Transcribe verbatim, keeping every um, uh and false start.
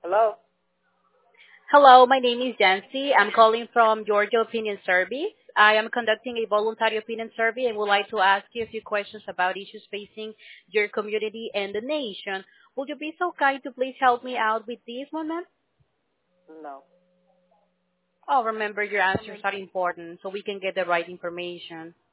Hello? Hello, my name is Jancy. I'm calling from Georgia Opinion Service. I am conducting a voluntary opinion survey and would like to ask you a few questions about issues facing your community and the nation. Would you be so kind to please help me out with this one, ma'am? No. Oh, remember your answers are important so we can get the right information.